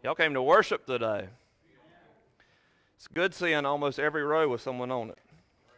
Y'all came to worship today. It's good seeing almost every row with someone on it.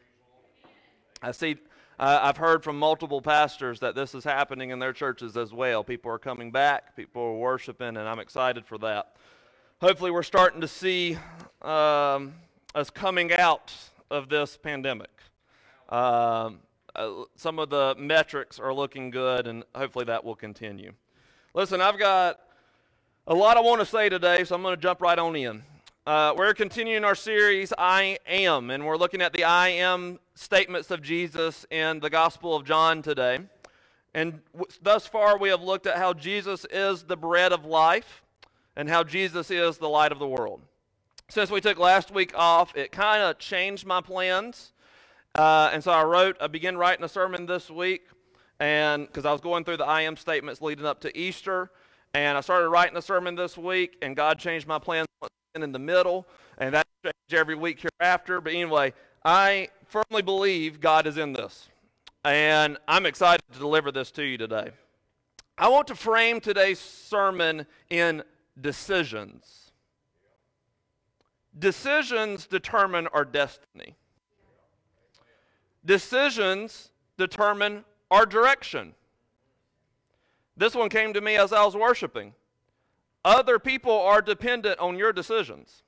I've heard from multiple pastors that this is happening in their churches as well. People are coming back, people are worshiping, and I'm excited for that. Hopefully we're starting to see us coming out of this pandemic. Some of the metrics are looking good, and hopefully that will continue. Listen, I've got a lot I want to say today, so I'm going to jump right on in. We're continuing our series, I Am, and we're looking at the I Am statements of Jesus in the Gospel of John today. And thus far, we have looked at how Jesus is the bread of life and how Jesus is the light of the world. Since we took last week off, it kind of changed my plans. And so I began writing a sermon this week, and because I was going through the I Am statements leading up to Easter, and I started writing a sermon this week, and God changed my plans in the middle, and that changed every week hereafter. But anyway, I firmly believe God is in this, and I'm excited to deliver this to you today. I want to frame today's sermon in decisions. Decisions determine our destiny. Decisions determine our direction. This one came to me as I was worshiping. Other people are dependent on your decisions.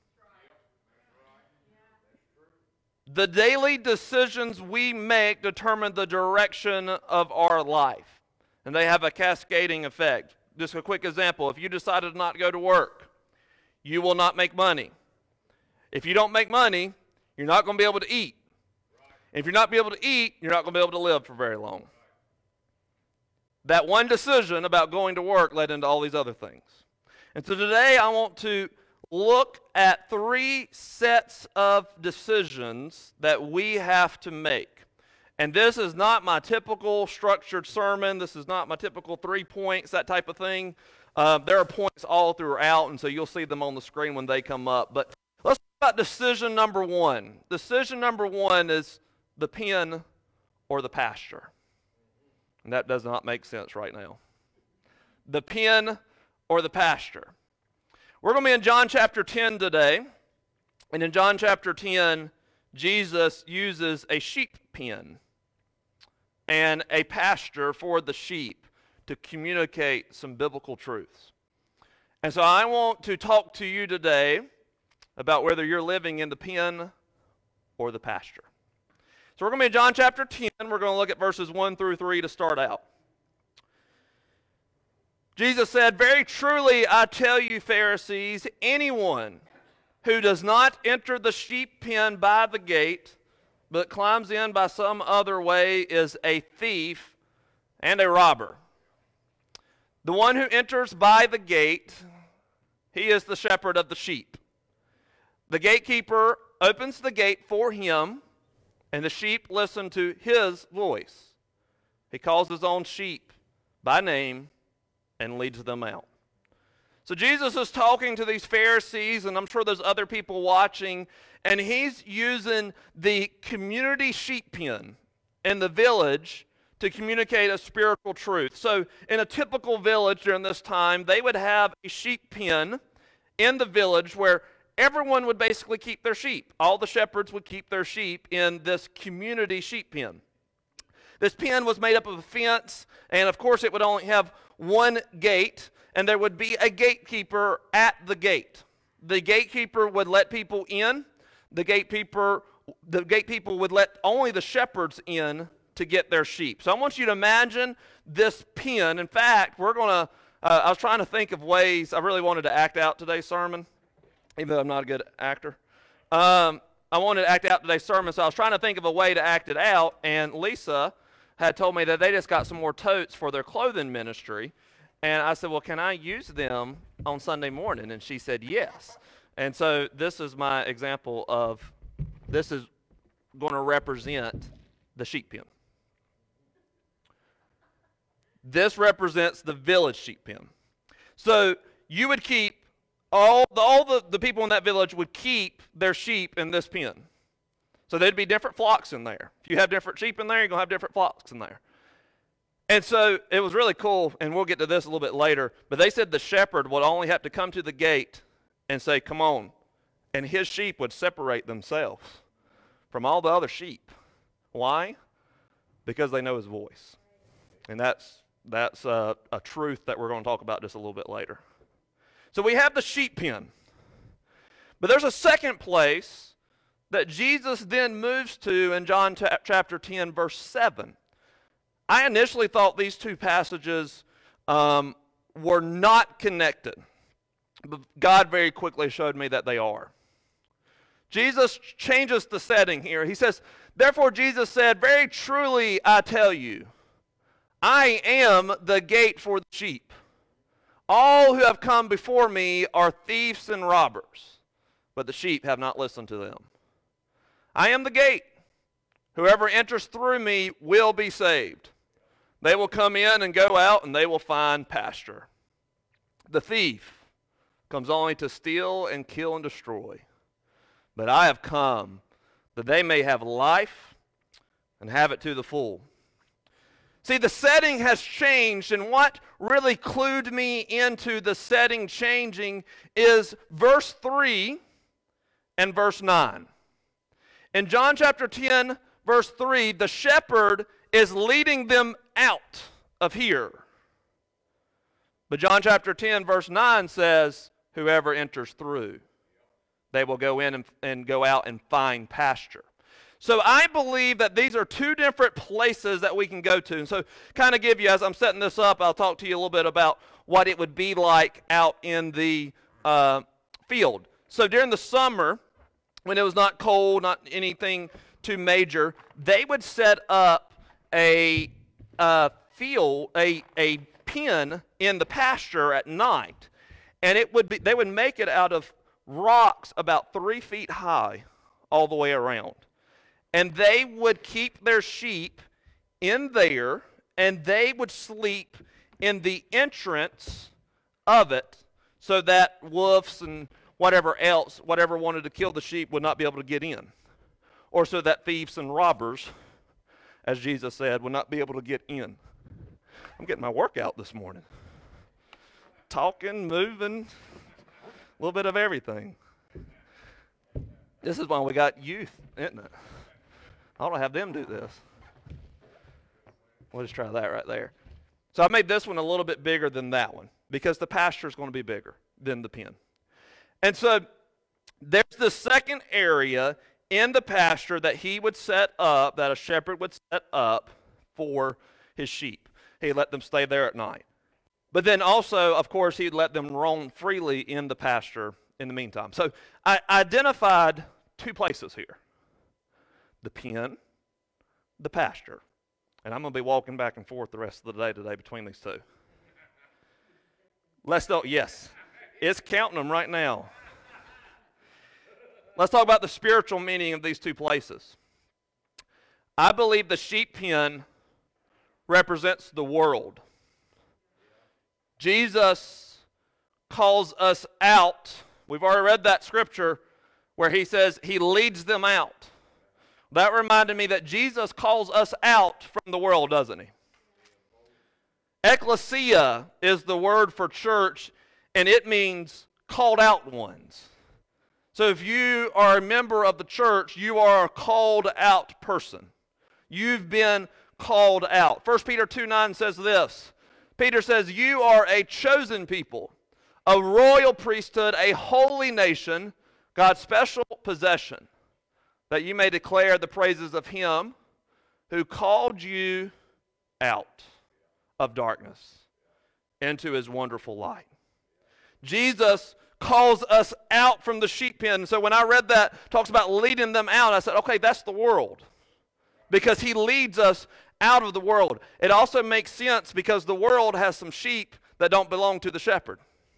The daily decisions we make determine the direction of our life, and they have a cascading effect. Just a quick example, if you decided not to go to work, you will not make money. If you don't make money, you're not going to be able to eat. If you're not be able to eat, you're not going to be able to live for very long. That one decision about going to work led into all these other things. And so today I want to look at 3 sets of decisions that we have to make. And this is not my typical structured sermon. This is not my typical 3 points, that type of thing. There are points all throughout, and so you'll see them on the screen when they come up. But let's talk about decision number 1. Decision number 1 is the pen or the pasture. And that does not make sense right now. The pen or the pasture. We're going to be in John chapter 10 today. And in John chapter 10, Jesus uses a sheep pen and a pasture for the sheep to communicate some biblical truths. And so I want to talk to you today about whether you're living in the pen or the pasture. So we're going to be in John chapter 10. We're going to look at verses 1 through 3 to start out. Jesus said, "Very truly I tell you, Pharisees, anyone who does not enter the sheep pen by the gate, but climbs in by some other way is a thief and a robber. The one who enters by the gate, he is the shepherd of the sheep. The gatekeeper opens the gate for him, and the sheep listen to his voice. He calls his own sheep by name and leads them out." So Jesus is talking to these Pharisees, and I'm sure there's other people watching, and he's using the community sheep pen in the village to communicate a spiritual truth. So in a typical village during this time, they would have a sheep pen in the village where everyone would basically keep their sheep. All the shepherds would keep their sheep in this community sheep pen. This pen was made up of a fence, and of course it would only have one gate, and there would be a gatekeeper at the gate. The gatekeeper would let people in. The gatekeeper would let only the shepherds in to get their sheep. So I want you to imagine this pen. In fact, I was trying to think of ways. I really wanted to act out today's sermon, even though I'm not a good actor. I wanted to act out today's sermon, so I was trying to think of a way to act it out, and Lisa had told me that they just got some more totes for their clothing ministry, and I said, well, can I use them on Sunday morning? And she said yes. And so this is my example of, this is going to represent the sheep pen. This represents the village sheep pen. So you would keep all the people in that village would keep their sheep in this pen. So there'd be different flocks in there. If you have different sheep in there, you're going to have different flocks in there. And so it was really cool, and we'll get to this a little bit later, but they said the shepherd would only have to come to the gate and say, come on. And his sheep would separate themselves from all the other sheep. Why? Because they know his voice. And that's a truth that we're going to talk about just a little bit later. So we have the sheep pen. But there's a second place that Jesus then moves to in John chapter 10, verse 7. I initially thought these two passages were not connected. But God very quickly showed me that they are. Jesus changes the setting here. He says, therefore Jesus said, very truly I tell you, I am the gate for the sheep. All who have come before me are thieves and robbers, but the sheep have not listened to them. I am the gate. Whoever enters through me will be saved. They will come in and go out, and they will find pasture. The thief comes only to steal and kill and destroy. But I have come that they may have life and have it to the full. See, the setting has changed, and what really clued me into the setting changing is verse 3 and verse 9. In John chapter 10, verse 3, the shepherd is leading them out of here. But John chapter 10, verse 9 says, whoever enters through, they will go in and go out and find pasture. So I believe that these are two different places that we can go to. And so kind of give you, as I'm setting this up, I'll talk to you a little bit about what it would be like out in the field. So during the summer, when it was not cold, not anything too major, they would set up a pen in the pasture at night. And they would make it out of rocks about 3 feet high all the way around. And they would keep their sheep in there, and they would sleep in the entrance of it so that wolves and whatever wanted to kill the sheep would not be able to get in. Or so that thieves and robbers, as Jesus said, would not be able to get in. I'm getting my workout this morning. Talking, moving, a little bit of everything. This is why we got youth, isn't it? I don't have them do this. We'll just try that right there. So I made this one a little bit bigger than that one because the pasture is going to be bigger than the pen. And so there's the second area in the pasture that he would set up, that a shepherd would set up for his sheep. He'd let them stay there at night. But then also, of course, he'd let them roam freely in the pasture in the meantime. So I identified two places here. The pen, the pasture. And I'm going to be walking back and forth the rest of the day today between these two. Yes, it's counting them right now. Let's talk about the spiritual meaning of these two places. I believe the sheep pen represents the world. Jesus calls us out. We've already read that scripture where he says he leads them out. That reminded me that Jesus calls us out from the world, doesn't he? Ecclesia is the word for church, and it means called out ones. So if you are a member of the church, you are a called out person. You've been called out. 1 Peter 2:9 says this. Peter says, you are a chosen people, a royal priesthood, a holy nation, God's special possession, that you may declare the praises of him who called you out of darkness into his wonderful light. Jesus calls us out from the sheep pen. So when I read that, talks about leading them out, I said, okay, that's the world. Because he leads us out of the world. It also makes sense because the world has some sheep that don't belong to the shepherd.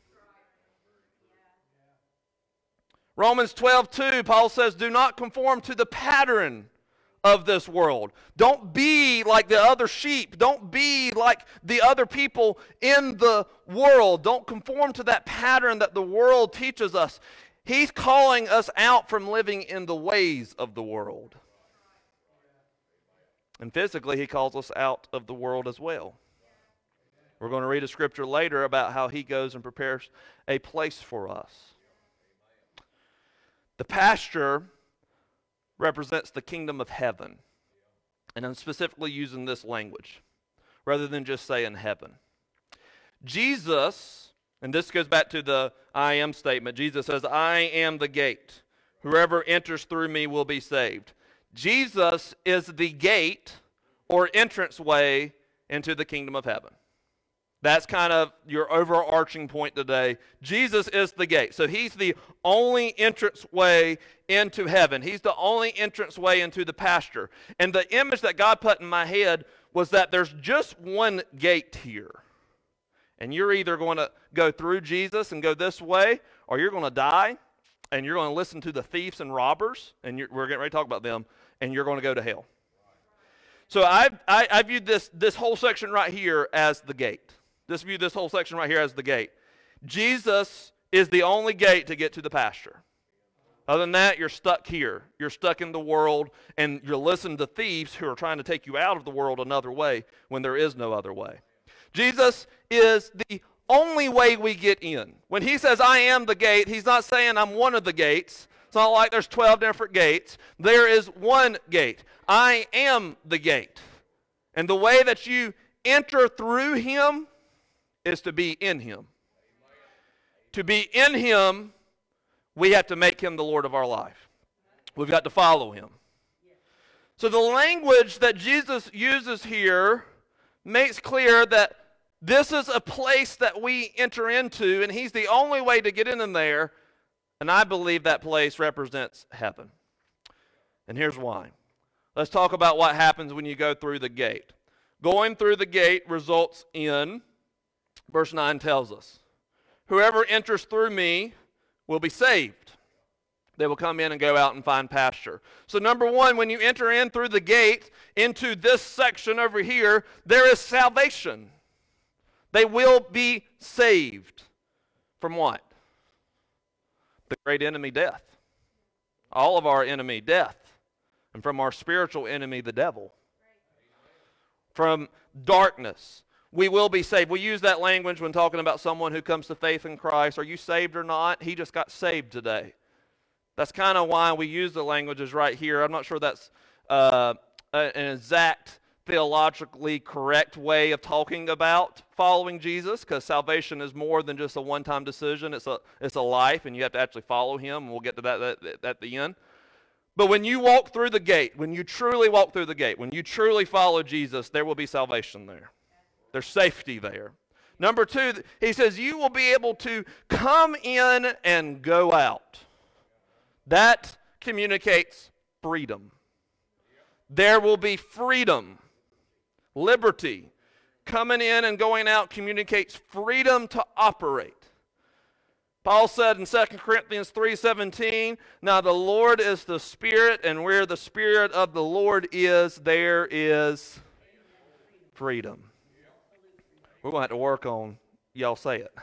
Romans 12:2, Paul says, do not conform to the pattern of this world. Don't be like the other sheep. Don't be like the other people in the world. Don't conform to that pattern that the world teaches us. He's calling us out from living in the ways of the world. And physically, he calls us out of the world as well. We're going to read a scripture later about how he goes and prepares a place for us. The pasture represents the kingdom of heaven. And I'm specifically using this language rather than just saying heaven. Jesus, and this goes back to the I am statement. Jesus says, I am the gate. Whoever enters through me will be saved. Jesus is the gate or entranceway into the kingdom of heaven. That's kind of your overarching point today. Jesus is the gate. So he's the only entranceway into heaven. He's the only entranceway into the pasture. And the image that God put in my head was that there's just one gate here. And you're either going to go through Jesus and go this way, or you're going to die, and you're going to listen to the thieves and robbers, and we're getting ready to talk about them, and you're going to go to hell. So I viewed this whole section right here as the gate. Just view this whole section right here as the gate. Jesus is the only gate to get to the pasture. Other than that, you're stuck here. You're stuck in the world, and you're listening to thieves who are trying to take you out of the world another way when there is no other way. Jesus is the only way we get in. When he says, I am the gate, he's not saying I'm one of the gates. It's not like there's 12 different gates. There is one gate. I am the gate. And the way that you enter through him is to be in him. To be in him, we have to make him the Lord of our life. We've got to follow him. So the language that Jesus uses here makes clear that this is a place that we enter into, and he's the only way to get in there, and I believe that place represents heaven. And here's why. Let's talk about what happens when you go through the gate. Going through the gate results in, verse 9 tells us, whoever enters through me will be saved. They will come in and go out and find pasture. So number one, when you enter in through the gate into this section over here, there is salvation. They will be saved. From what? The great enemy, death. All of our enemy, death. And from our spiritual enemy, the devil. From darkness. We will be saved. We use that language when talking about someone who comes to faith in Christ. Are you saved or not? He just got saved today. That's kind of why we use the languages right here. I'm not sure that's an exact theologically correct way of talking about following Jesus, because salvation is more than just a one-time decision. It's a life, and you have to actually follow him, and we'll get to that at the end. But when you walk through the gate, when you truly walk through the gate, when you truly follow Jesus, there will be salvation there. There's safety there. Number two, he says, you will be able to come in and go out. That communicates freedom. There will be freedom, liberty. Coming in and going out communicates freedom to operate. Paul said in 2 Corinthians 3:17, now the Lord is the Spirit, and where the Spirit of the Lord is, there is freedom. We're going to have to work on y'all say it.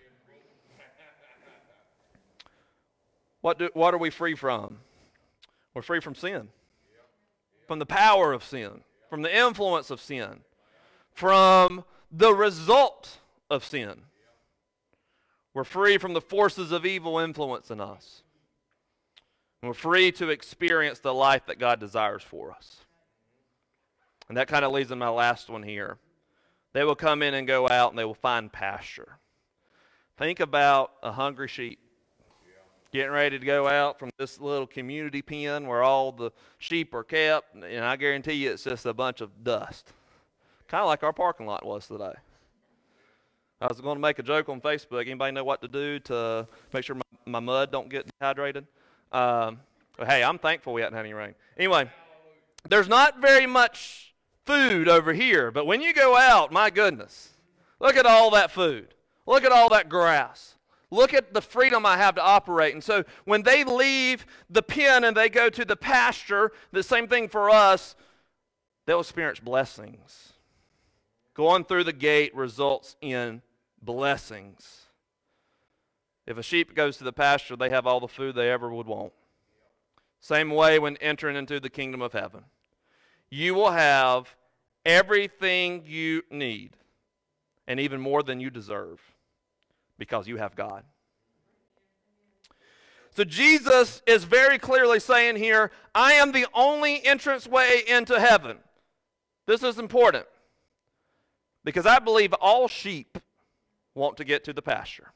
What are we free from? We're free from sin. From the power of sin. From the influence of sin. From the result of sin. We're free from the forces of evil influencing us. And we're free to experience the life that God desires for us. And that kind of leads to my last one here. They will come in and go out, and they will find pasture. Think about a hungry sheep getting ready to go out from this little community pen where all the sheep are kept, and I guarantee you it's just a bunch of dust. Kind of like our parking lot was today. I was going to make a joke on Facebook. Anybody know what to do to make sure my mud don't get dehydrated? But hey, I'm thankful we hadn't had any rain. Anyway, there's not very much food over here, but when you go out, my goodness, look at all that food. Look at all that grass. Look at the freedom I have to operate. And so when they leave the pen and they go to the pasture, the same thing for us, they'll experience blessings. Going through the gate results in blessings. If a sheep goes to the pasture, they have all the food they ever would want. Same way when entering into the kingdom of heaven. You will have everything you need, and even more than you deserve, because you have God. So Jesus is very clearly saying here, I am the only entranceway into heaven. This is important because I believe all sheep want to get to the pasture.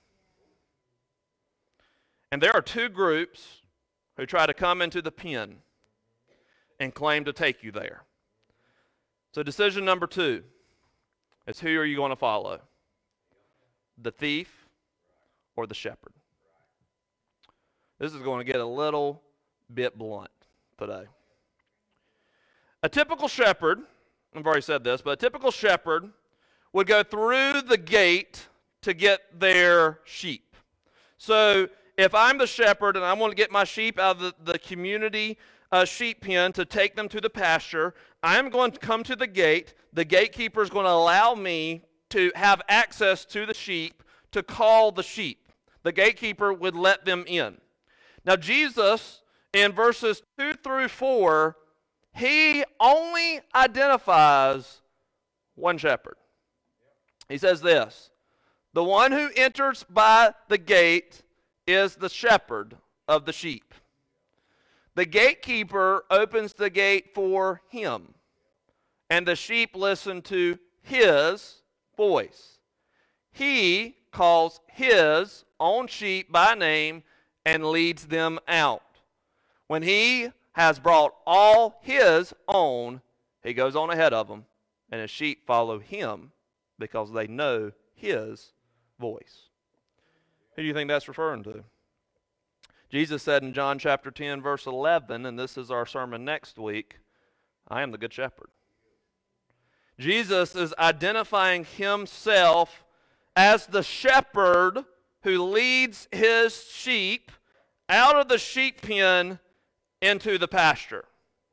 And there are two groups who try to come into the pen and claim to take you there. So decision number 2 is, who are you going to follow? The thief or the shepherd? This is going to get a little bit blunt today. A typical shepherd, I've already said this, but a typical shepherd would go through the gate to get their sheep. So if I'm the shepherd and I want to get my sheep out of the community sheep pen to take them to the pasture, I'm going to come to the gate. The gatekeeper is going to allow me to have access to the sheep to call the sheep. The gatekeeper would let them in. Now Jesus, in verses 2 through 4, he only identifies one shepherd. He says this, the one who enters by the gate is the shepherd of the sheep. The gatekeeper opens the gate for him, and the sheep listen to his voice. He calls his own sheep by name and leads them out. When he has brought all his own, he goes on ahead of them, and his sheep follow him because they know his voice. Who do you think that's referring to? Jesus said in John chapter 10, verse 11, and this is our sermon next week, I am the good shepherd. Jesus is identifying himself as the shepherd who leads his sheep out of the sheep pen into the pasture.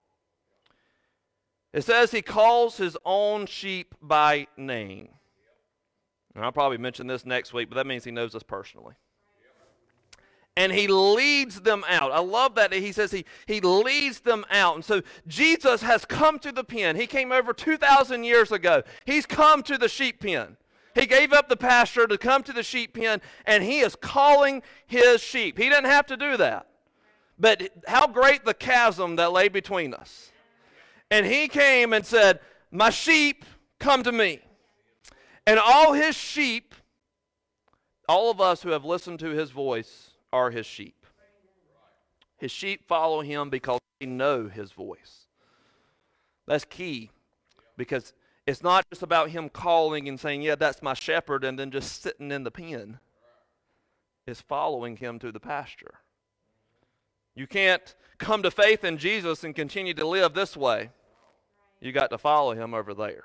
It says he calls his own sheep by name. And I'll probably mention this next week, but that means he knows us personally. And he leads them out. I love that he says he leads them out. And so Jesus has come to the pen. He came over 2,000 years ago. He's come to the sheep pen. He gave up the pasture to come to the sheep pen, and he is calling his sheep. He didn't have to do that. But how great the chasm that lay between us. And he came and said, my sheep, come to me. And all his sheep, all of us who have listened to his voice, are his sheep. His sheep follow him because they know his voice. That's key, because it's not just about him calling and saying, yeah, that's my shepherd, and then just sitting in the pen. It's following him to the pasture. You can't come to faith in Jesus and continue to live this way. You got to follow him over there.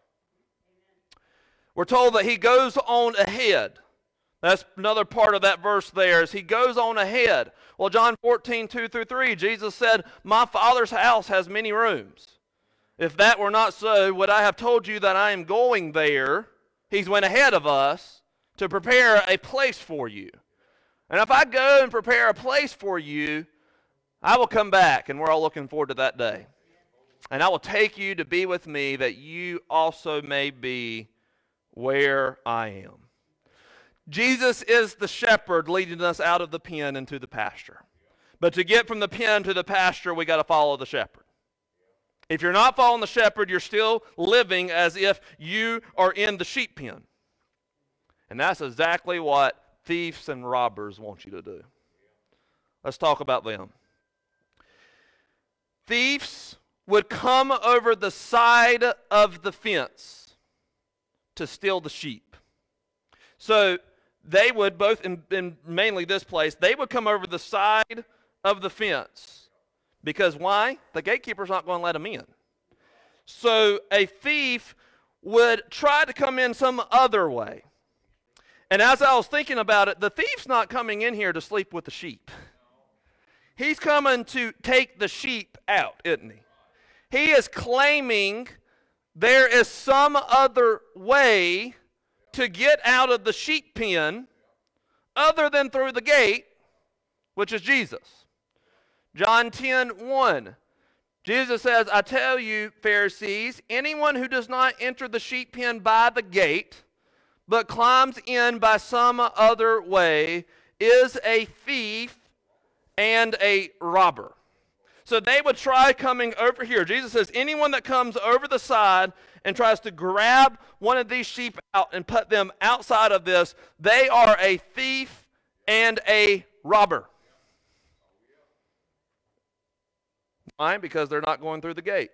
We're told that he goes on ahead. That's another part of that verse there, is he goes on ahead. Well, John 14, 2 through 3, Jesus said, my Father's house has many rooms. If that were not so, would I have told you that I am going there? He's went ahead of us to prepare a place for you. And if I go and prepare a place for you, I will come back, and we're all looking forward to that day. And I will take you to be with me, that you also may be where I am. Jesus is the shepherd leading us out of the pen into the pasture. But to get from the pen to the pasture, we got to follow the shepherd. If you're not following the shepherd, you're still living as if you are in the sheep pen. And that's exactly what thieves and robbers want you to do. Let's talk about them. Thieves would come over the side of the fence to steal the sheep. So they would, both in mainly this place, they would come over the side of the fence. Because why? The gatekeeper's not going to let them in. So a thief would try to come in some other way. And as I was thinking about it, the thief's not coming in here to sleep with the sheep. He's coming to take the sheep out, isn't he? He is claiming there is some other way to get out of the sheep pen other than through the gate, which is Jesus. John 10:1. Jesus says, I tell you, Pharisees, anyone who does not enter the sheep pen by the gate, but climbs in by some other way, is a thief and a robber. So they would try coming over here. Jesus says, anyone that comes over the side and tries to grab one of these sheep out and put them outside of this, they are a thief and a robber. Why? Because they're not going through the gate.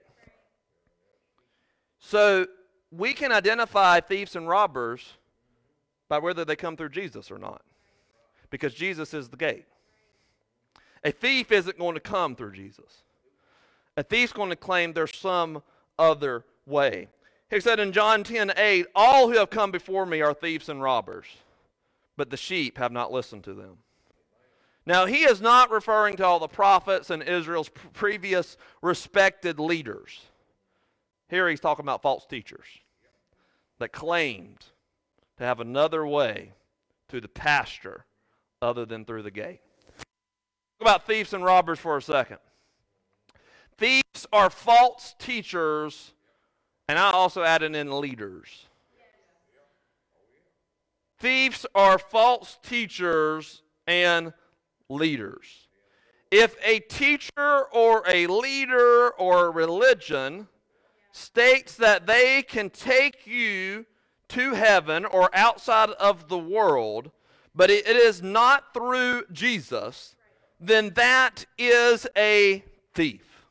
So we can identify thieves and robbers by whether they come through Jesus or not, because Jesus is the gate. A thief isn't going to come through Jesus. A thief's going to claim there's some other way. He said in John 10:8, all who have come before me are thieves and robbers, but the sheep have not listened to them. Now, he is not referring to all the prophets and Israel's previous respected leaders. Here he's talking about false teachers that claimed to have another way to the pasture other than through the gate. About thieves and robbers for a second. Thieves are false teachers, and I also added in leaders. Thieves are false teachers and leaders. If a teacher or a leader or a religion states that they can take you to heaven or outside of the world, but it is not through Jesus, then that is a thief.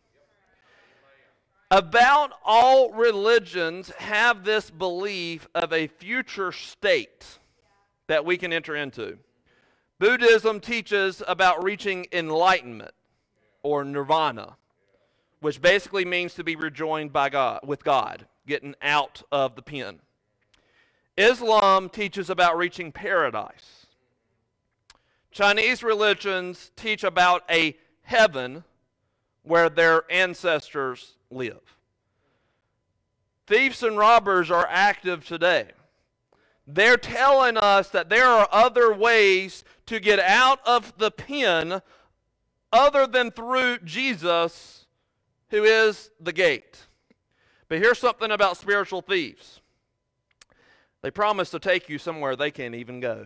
About all religions have this belief of a future state that we can enter into. Buddhism teaches about reaching enlightenment or nirvana, which basically means to be rejoined by God, with God, getting out of the pen. Islam teaches about reaching paradise. Chinese religions teach about a heaven where their ancestors live. Thieves and robbers are active today. They're telling us that there are other ways to get out of the pen other than through Jesus, who is the gate. But here's something about spiritual thieves. They promise to take you somewhere they can't even go.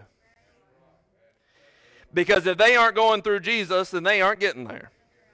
Because if they aren't going through Jesus, then they aren't getting there.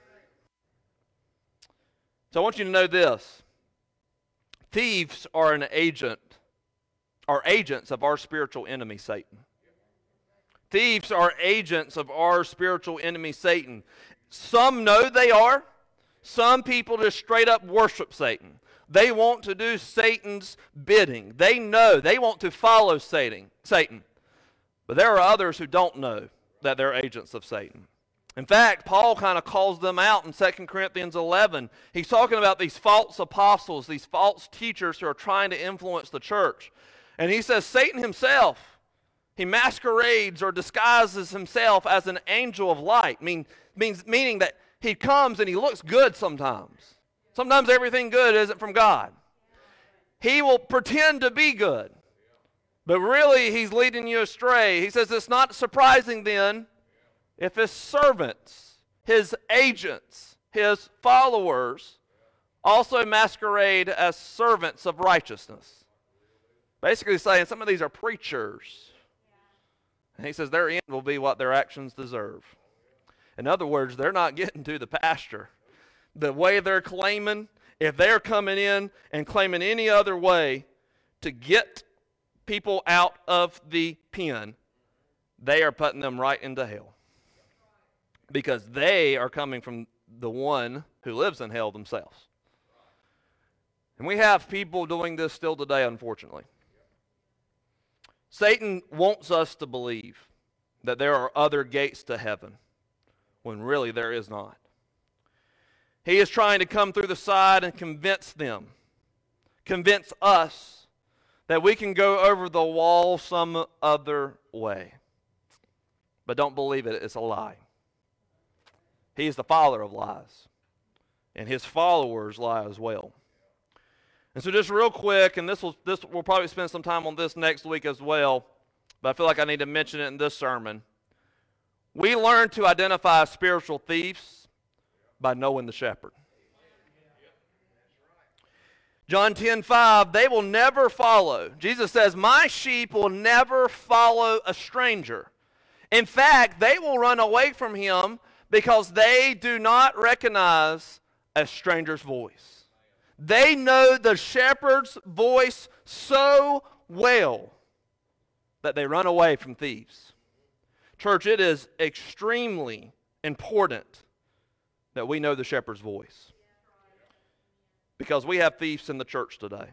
So I want you to know this. Thieves are agents of our spiritual enemy, Satan. Thieves are agents of our spiritual enemy, Satan. Some know they are. Some people just straight up worship Satan. They want to do Satan's bidding. They know. They want to follow Satan. But there are others who don't know that they're agents of Satan. In fact, Paul kind of calls them out in 2 Corinthians 11. He's talking about these false apostles, these false teachers who are trying to influence the church. And he says Satan himself, he masquerades or disguises himself as an angel of light, meaning that he comes and he looks good sometimes. Sometimes everything good isn't from God. He will pretend to be good, but really he's leading you astray. He says it's not surprising then if his servants, his agents, his followers also masquerade as servants of righteousness. Basically saying some of these are preachers. And he says their end will be what their actions deserve. In other words, they're not getting to the pasture. The way they're claiming, if they're coming in and claiming any other way to get people out of the pen, they are putting them right into hell. Because they are coming from the one who lives in hell themselves. And we have people doing this still today, unfortunately. Satan wants us to believe that there are other gates to heaven, when really there is not. He is trying to come through the side and convince us, that we can go over the wall some other way. But don't believe it, it's a lie. He is the father of lies, and his followers lie as well. And so just real quick, and we'll probably spend some time on this next week as well, but I feel like I need to mention it in this sermon. We learn to identify spiritual thieves by knowing the shepherd. John 10:5, they will never follow. Jesus says, my sheep will never follow a stranger. In fact, they will run away from him because they do not recognize a stranger's voice. They know the shepherd's voice so well that they run away from thieves. Church, it is extremely important that we know the shepherd's voice, because we have thieves in the church today.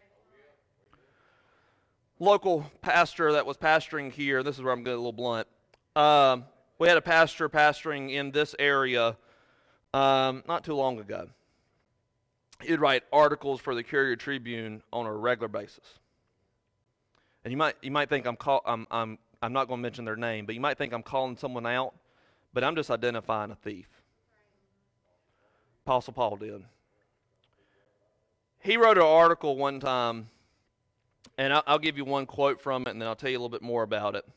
Local pastor that was pastoring here, this is where I'm getting a little blunt. We had a pastor pastoring in this area not too long ago. He'd write articles for the Courier Tribune on a regular basis. And you might think I'm not going to mention their name, but you might think I'm calling someone out, but I'm just identifying a thief. Apostle Paul did. He wrote an article one time, and I'll give you one quote from it, and then I'll tell you a little bit more about it.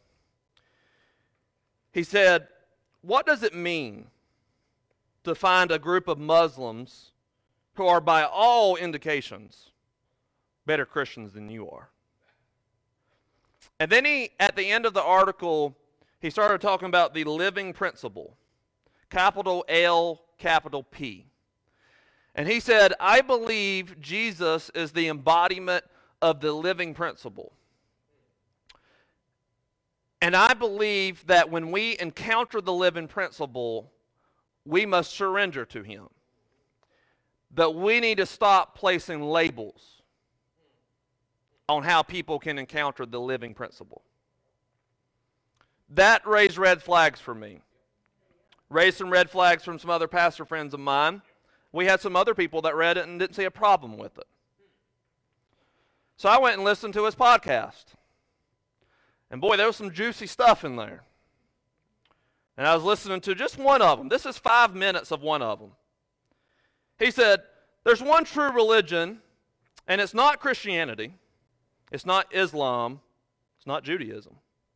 He said, "What does it mean to find a group of Muslims who are by all indications better Christians than you are?" And then at the end of the article, he started talking about the living principle, capital L, capital P. And he said, "I believe Jesus is the embodiment of the living principle. And I believe that when we encounter the living principle, we must surrender to him. But we need to stop placing labels on how people can encounter the living principle." That raised red flags for me. Raised some red flags from some other pastor friends of mine. We had some other people that read it and didn't see a problem with it. So I went and listened to his podcast. And boy, there was some juicy stuff in there. And I was listening to just one of them. This is 5 minutes of one of them. He said, there's one true religion, and it's not Christianity. It's not Islam. It's not Judaism.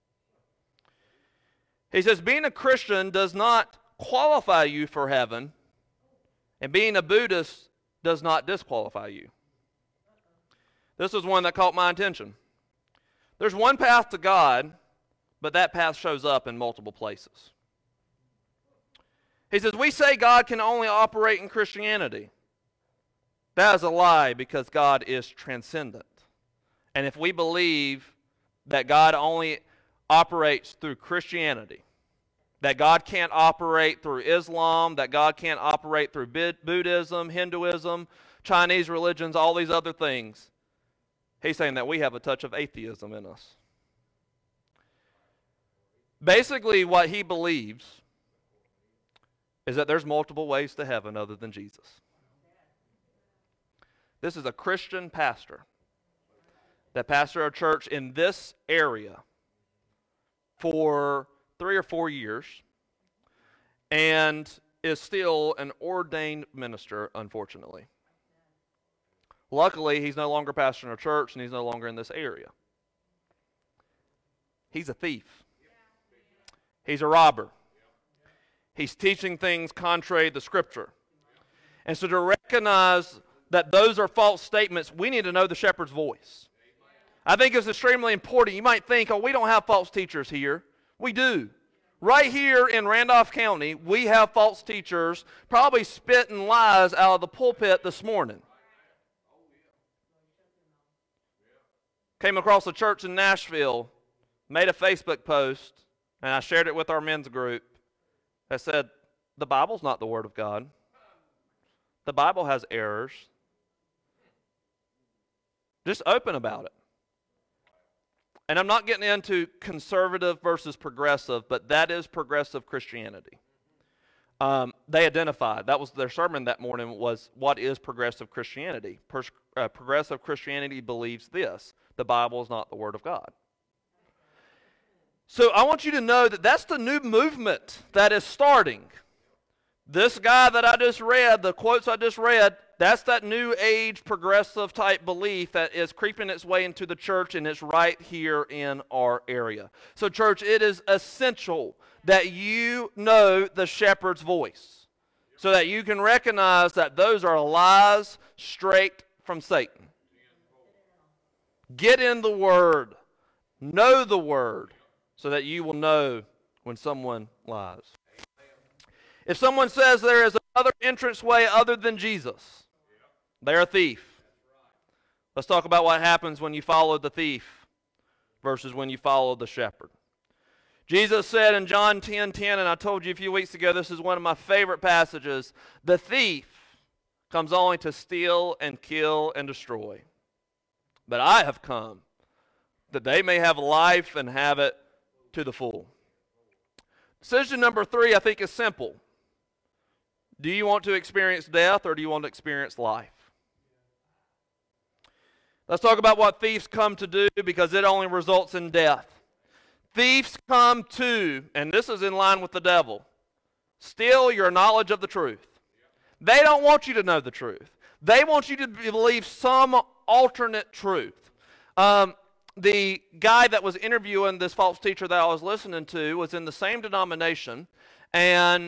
He says, being a Christian does not qualify you for heaven, and being a Buddhist does not disqualify you. This is one that caught my attention. There's one path to God, but that path shows up in multiple places. He says, we say God can only operate in Christianity. That is a lie, because God is transcendent. And if we believe that God only operates through Christianity, that God can't operate through Islam, that God can't operate through Buddhism, Hinduism, Chinese religions, all these other things, he's saying that we have a touch of atheism in us. Basically, what he believes is that there's multiple ways to heaven other than Jesus. This is a Christian pastor that pastored a church in this area for 3 or 4 years and is still an ordained minister, unfortunately. Luckily, he's no longer pastoring a church and he's no longer in this area. He's a thief. He's a robber. He's teaching things contrary to Scripture. And so to recognize that those are false statements, we need to know the shepherd's voice. I think it's extremely important. You might think, oh, we don't have false teachers here. We do. Right here in Randolph County, we have false teachers probably spitting lies out of the pulpit this morning. Came across a church in Nashville, made a Facebook post, and I shared it with our men's group that said, the Bible's not the Word of God. The Bible has errors. Just open about it. And I'm not getting into conservative versus progressive, but that is progressive Christianity. They identified, that was their sermon that morning, was what is progressive Christianity. Progressive Christianity believes this: the Bible is not the Word of God. So I want you to know that that's the new movement that is starting. This guy that I just read, the quotes I just read, that's that new age progressive type belief that is creeping its way into the church, and it's right here in our area. So church, it is essential that you know the shepherd's voice so that you can recognize that those are lies straight from Satan. Get in the Word. Know the Word so that you will know when someone lies. If someone says there is another entranceway other than Jesus, they're a thief. Let's talk about what happens when you follow the thief versus when you follow the shepherd. Jesus said in John 10:10, and I told you a few weeks ago, this is one of my favorite passages, the thief comes only to steal and kill and destroy. But I have come that they may have life and have it to the full. Decision number 3, I think, is simple. Do you want to experience death or do you want to experience life? Let's talk about what thieves come to do, because it only results in death. Thieves come to, and this is in line with the devil, steal your knowledge of the truth. They don't want you to know the truth. They want you to believe some alternate truth. The guy that was interviewing this false teacher that I was listening to was in the same denomination and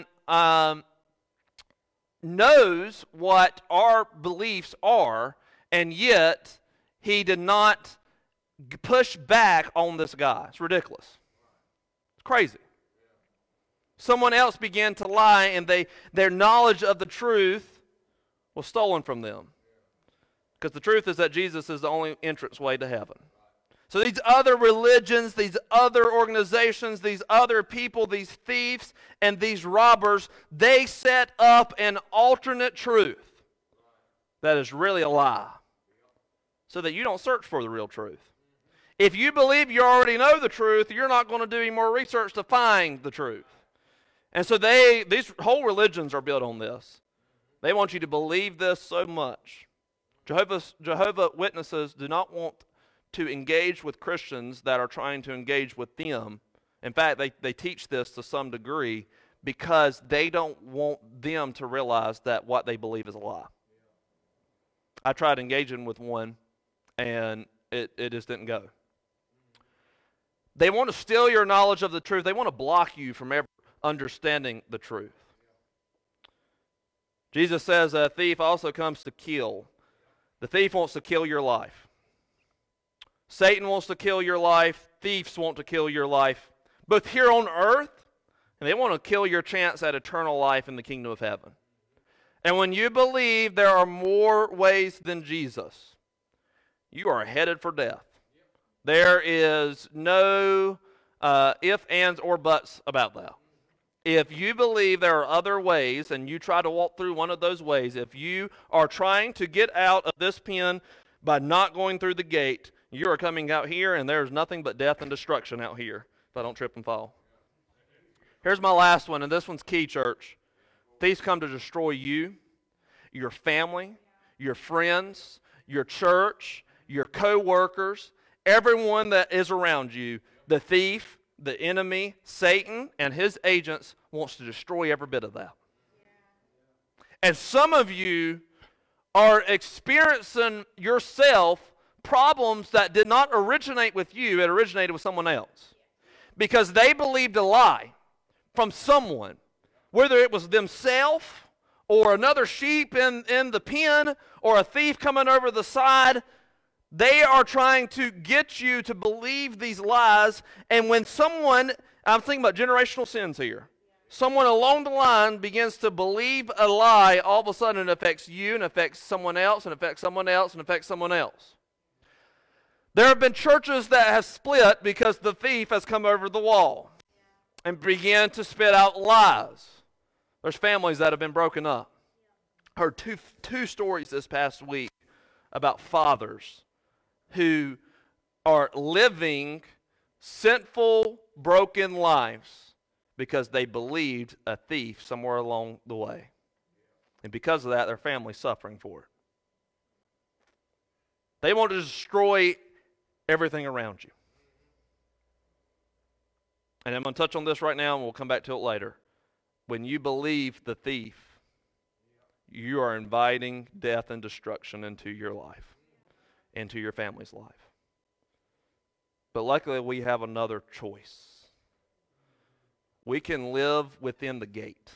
knows what our beliefs are, and yet he did not push back on this guy. It's ridiculous. It's crazy. Someone else began to lie, and their knowledge of the truth was stolen from them. Because the truth is that Jesus is the only entrance way to heaven. So these other religions, these other organizations, these other people, these thieves and these robbers, they set up an alternate truth that is really a lie, so that you don't search for the real truth. If you believe you already know the truth, you're not going to do any more research to find the truth. And so these whole religions are built on this. They want you to believe this so much. Jehovah Witnesses do not want to engage with Christians that are trying to engage with them. In fact, they teach this to some degree because they don't want them to realize that what they believe is a lie. I tried engaging with one, and it just didn't go. They want to steal your knowledge of the truth. They want to block you from ever understanding the truth. Jesus says a thief also comes to kill. The thief wants to kill your life. Satan wants to kill your life. Thieves want to kill your life, both here on earth, and they want to kill your chance at eternal life in the kingdom of heaven. And when you believe there are more ways than Jesus, you are headed for death. There is no ifs, ands, or buts about that. If you believe there are other ways and you try to walk through one of those ways, if you are trying to get out of this pen by not going through the gate, you are coming out here and there's nothing but death and destruction out here if I don't trip and fall. Here's my last one, and this one's key, church. Thieves come to destroy you, your family, your friends, your church, your co-workers, everyone that is around you. The thief, the enemy, Satan, and his agents wants to destroy every bit of that. And some of you are experiencing yourself problems that did not originate with you, it originated with someone else. Because they believed a lie from someone, whether it was themselves or another sheep in the pen or a thief coming over the side. They are trying to get you to believe these lies, and when someone, I'm thinking about generational sins here, someone along the line begins to believe a lie, all of a sudden it affects you and affects someone else and affects someone else and affects someone else. There have been churches that have split because the thief has come over the wall and began to spit out lies. There's families that have been broken up. I heard two stories this past week about fathers who are living sinful, broken lives because they believed a thief somewhere along the way. And because of that, their family's suffering for it. They want to destroy everything around you. And I'm going to touch on this right now, and we'll come back to it later. When you believe the thief, you are inviting death and destruction into your life, into your family's life. But luckily, we have another choice. We can live within the gate.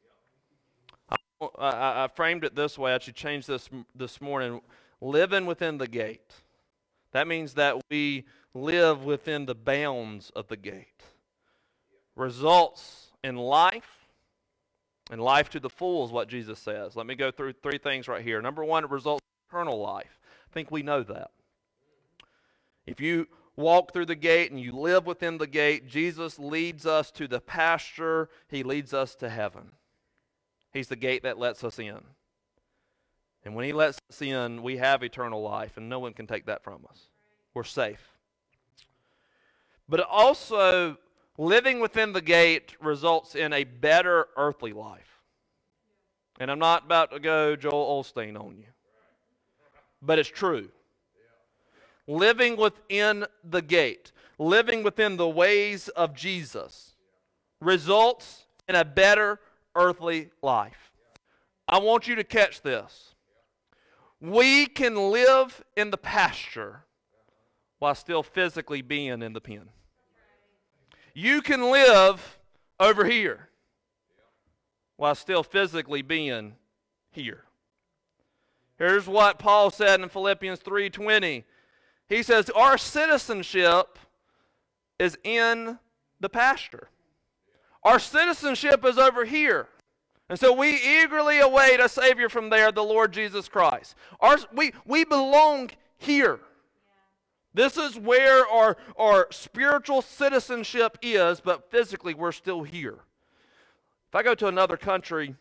I framed it this way. I actually changed this morning. Living within the gate. That means that we live within the bounds of the gate. Results in life And life to the full is what Jesus says. Let me go through three things right here. Number one, it results in eternal life. I think we know that. If you walk through the gate and you live within the gate, Jesus leads us to the pasture. He leads us to heaven. He's the gate that lets us in. And when he lets us in, we have eternal life, and no one can take that from us. We're safe. But also, living within the gate results in a better earthly life. And I'm not about to go Joel Osteen on you. But it's true. Living within the gate, living within the ways of Jesus, results in a better earthly life. I want you to catch this. We can live in the pasture while still physically being in the pen. You can live over here while still physically being here. Here's what Paul said in Philippians 3:20. He says, our citizenship is in the pasture. Our citizenship is over here. And so we eagerly await a Savior from there, the Lord Jesus Christ. We belong here. This is where our spiritual citizenship is, but physically we're still here. If I go to another country,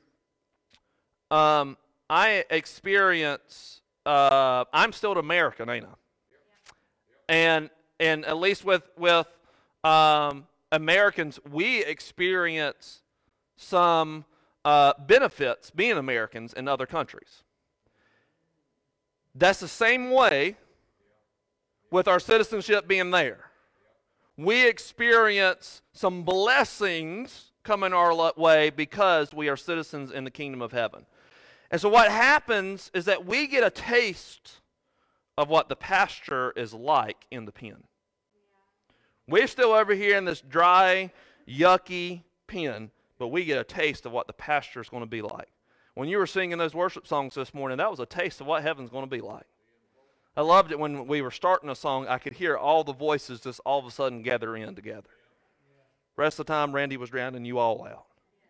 I experience, I'm still an American, ain't I? And at least with Americans, we experience some benefits being Americans in other countries. That's the same way with our citizenship being there. We experience some blessings coming our way because we are citizens in the kingdom of heaven. And so what happens is that we get a taste of what the pasture is like in the pen. We're still over here in this dry, yucky pen, but we get a taste of what the pasture is going to be like. When you were singing those worship songs this morning, that was a taste of what heaven's going to be like. I loved it when we were starting a song, I could hear all the voices just all of a sudden gather in together. The rest of the time, Randy was drowning you all out.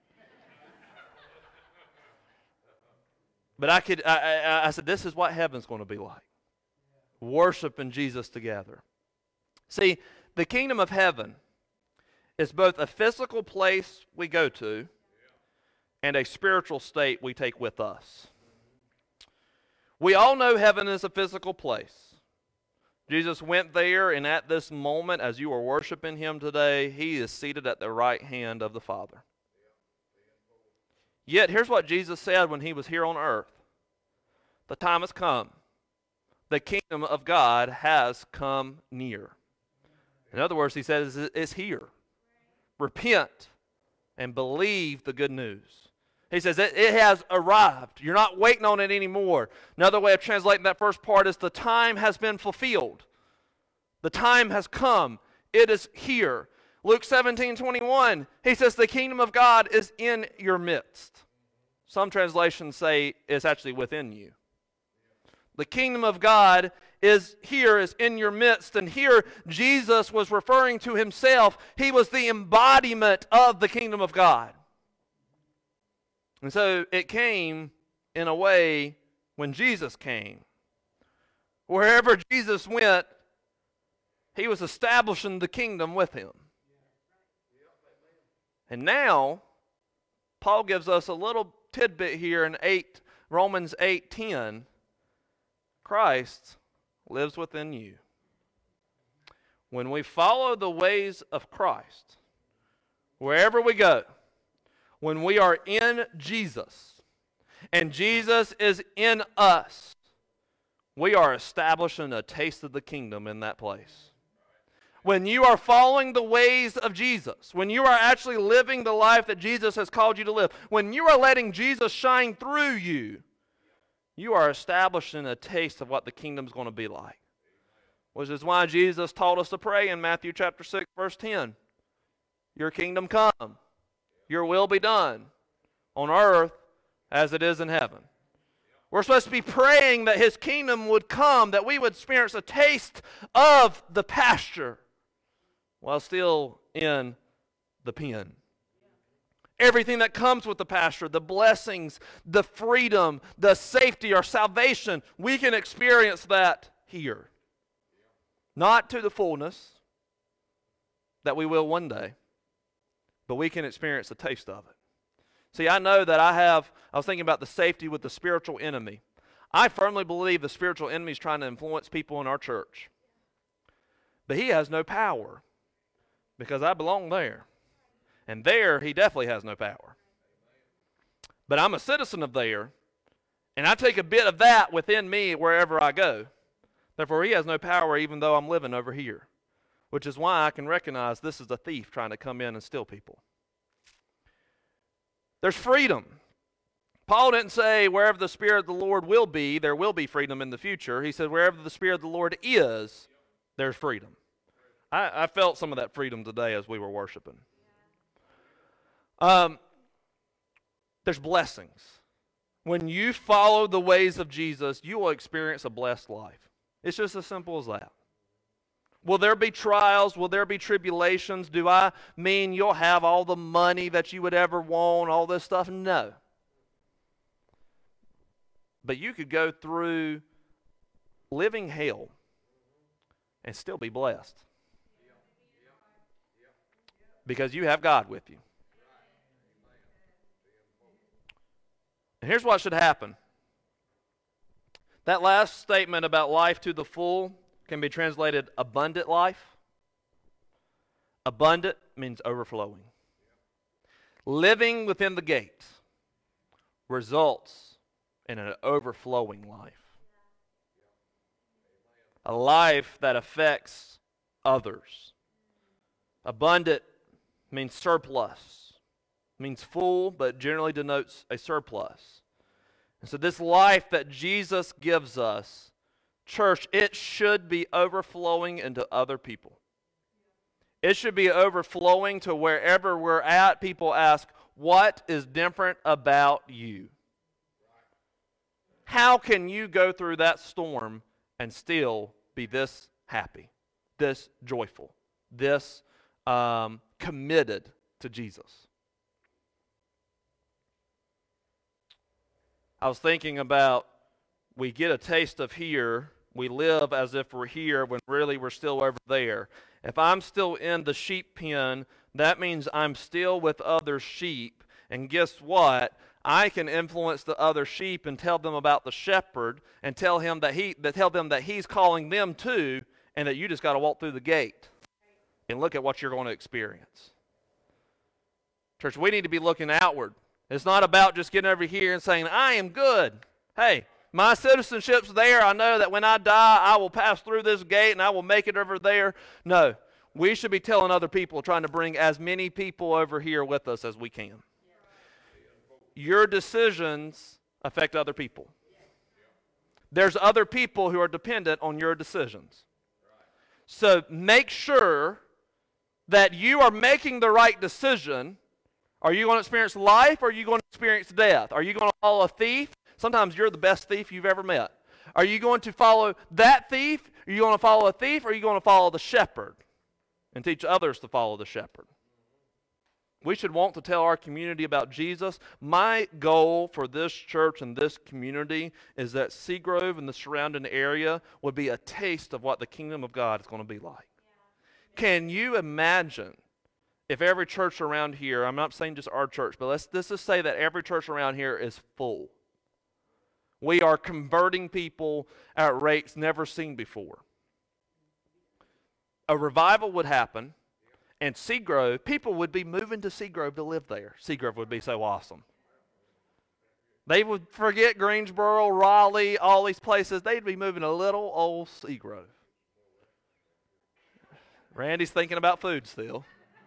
But I said, this is what heaven's going to be like. Worshiping Jesus together. See, the kingdom of heaven is both a physical place we go to and a spiritual state we take with us. We all know heaven is a physical place. Jesus went there, and at this moment, as you are worshiping him today, he is seated at the right hand of the Father. Yet, here's what Jesus said when he was here on earth. The time has come. The kingdom of God has come near. In other words, he says it's here. Repent and believe the good news. He says it has arrived. You're not waiting on it anymore. Another way of translating that first part is the time has been fulfilled. The time has come. It is here. Luke 17:21, he says the kingdom of God is in your midst. Some translations say it's actually within you. The kingdom of God is here, is in your midst. And here Jesus was referring to himself. He was the embodiment of the kingdom of God. And so it came in a way when Jesus came. Wherever Jesus went, he was establishing the kingdom with him. And now, Paul gives us a little tidbit here in Romans 8:10. Christ lives within you. When we follow the ways of Christ, wherever we go, when we are in Jesus, and Jesus is in us, we are establishing a taste of the kingdom in that place. When you are following the ways of Jesus, when you are actually living the life that Jesus has called you to live, when you are letting Jesus shine through you, you are establishing a taste of what the kingdom's going to be like. Which is why Jesus taught us to pray in Matthew chapter 6, verse 10. Your kingdom come, your will be done on earth as it is in heaven. We're supposed to be praying that his kingdom would come, that we would experience a taste of the pasture while still in the pen. everything that comes with the pasture, the blessings, the freedom, the safety, our salvation, we can experience that here. Not to the fullness that we will one day, but we can experience a taste of it. See, I know that I was thinking about the safety with the spiritual enemy. I firmly believe the spiritual enemy is trying to influence people in our church. But he has no power because I belong there. And there, he definitely has no power. But I'm a citizen of there, and I take a bit of that within me wherever I go. Therefore, he has no power even though I'm living over here, which is why I can recognize this is a thief trying to come in and steal people. There's freedom. Paul didn't say wherever the Spirit of the Lord will be, there will be freedom in the future. He said wherever the Spirit of the Lord is, there's freedom. I felt some of that freedom today as we were worshiping. There's blessings. When you follow the ways of Jesus, you will experience a blessed life. It's just as simple as that. Will there be trials? Will there be tribulations? Do I mean you'll have all the money that you would ever want, all this stuff? No. But you could go through living hell and still be blessed. Because you have God with you. And here's what should happen. That last statement about life to the full can be translated abundant life. Abundant means overflowing. Living within the gate results in an overflowing life. A life that affects others. Abundant means surplus. Means full, but generally denotes a surplus. And so this life that Jesus gives us, church, it should be overflowing into other people. It should be overflowing to wherever we're at. People ask, what is different about you? How can you go through that storm and still be this happy, this joyful, this committed to Jesus? I was thinking about, we get a taste of here, we live as if we're here when really we're still over there. If I'm still in the sheep pen, that means I'm still with other sheep. And guess what? I can influence the other sheep and tell them about the shepherd and tell them that he's calling them too, and that you just got to walk through the gate and look at what you're going to experience. Church, we need to be looking outward. It's not about just getting over here and saying, I am good. Hey, my citizenship's there. I know that when I die, I will pass through this gate and I will make it over there. No, we should be telling other people, trying to bring as many people over here with us as we can. Your decisions affect other people. There's other people who are dependent on your decisions. So make sure that you are making the right decision. Are you going to experience life or are you going to experience death? Are you going to follow a thief? Sometimes you're the best thief you've ever met. Are you going to follow that thief? Are you going to follow a thief or are you going to follow the shepherd and teach others to follow the shepherd? We should want to tell our community about Jesus. My goal for this church and this community is that Seagrove and the surrounding area would be a taste of what the kingdom of God is going to be like. Can you imagine if every church around here, I'm not saying just our church, but let's just say that every church around here is full. We are converting people at rates never seen before. A revival would happen, and Seagrove, people would be moving to Seagrove to live there. Seagrove would be so awesome. They would forget Greensboro, Raleigh, all these places. They'd be moving to little old Seagrove. Randy's thinking about food still.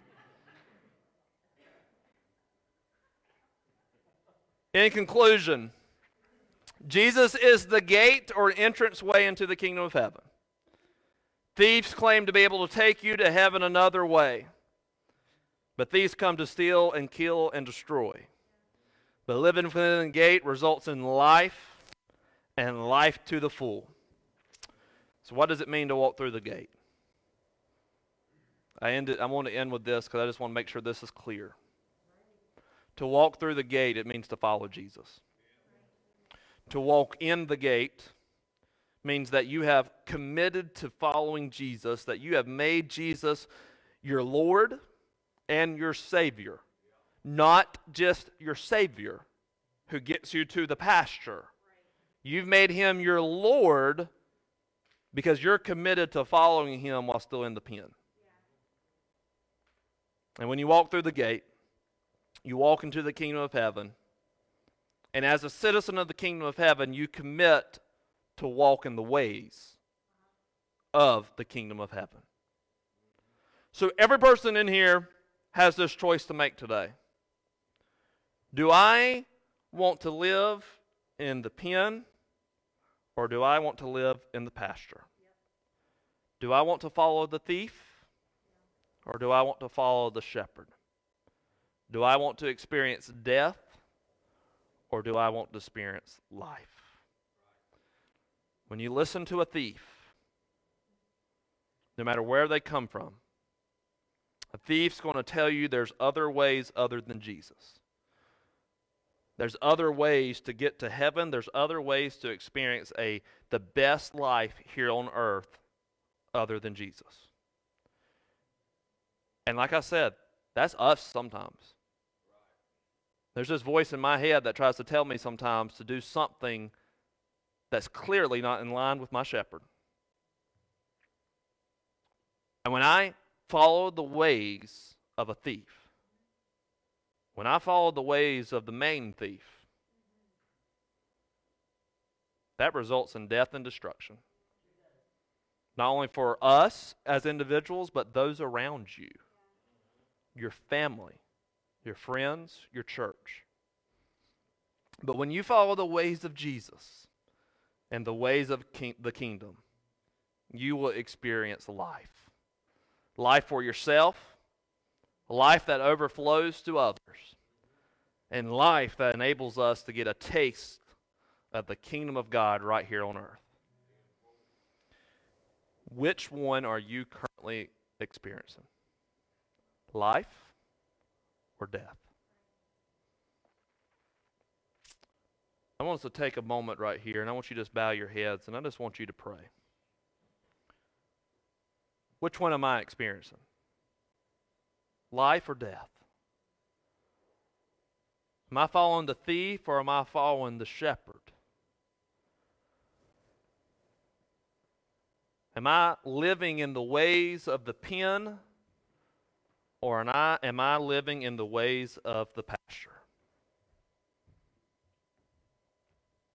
In conclusion, Jesus is the gate or entrance way into the kingdom of heaven. Thieves claim to be able to take you to heaven another way, but thieves come to steal and kill and destroy. But living within the gate results in life and life to the full. So what does it mean to walk through the gate? I want to end with this because I just want to make sure this is clear. To walk through the gate, it means to follow Jesus. To walk in the gate means that you have committed to following Jesus, that you have made Jesus your Lord and your Savior. Not just your Savior who gets you to the pasture. You've made him your Lord because you're committed to following him while still in the pen. And when you walk through the gate, you walk into the kingdom of heaven. And as a citizen of the kingdom of heaven, you commit to walk in the ways of the kingdom of heaven. So every person in here has this choice to make today. Do I want to live in the pen, or do I want to live in the pasture? Do I want to follow the thief, or do I want to follow the shepherd? Do I want to experience death, or do I want to experience life? When you listen to a thief, no matter where they come from, a thief's going to tell you there's other ways other than Jesus. There's other ways to get to heaven. There's other ways to experience the best life here on earth other than Jesus. And like I said, that's us sometimes. There's this voice in my head that tries to tell me sometimes to do something that's clearly not in line with my shepherd. And when I follow the ways of a thief, when I follow the ways of the main thief, that results in death and destruction. Not only for us as individuals, but those around you, your family, your friends, your church. But when you follow the ways of Jesus and the ways of the kingdom, you will experience life. Life for yourself, life that overflows to others, and life that enables us to get a taste of the kingdom of God right here on earth. Which one are you currently experiencing? Life or death? I want us to take a moment right here, and I want you to just bow your heads, and I just want you to pray. Which one am I experiencing? Life or death? Am I following the thief, or am I following the shepherd? Am I living in the ways of the pen, or am I living in the ways of the pasture?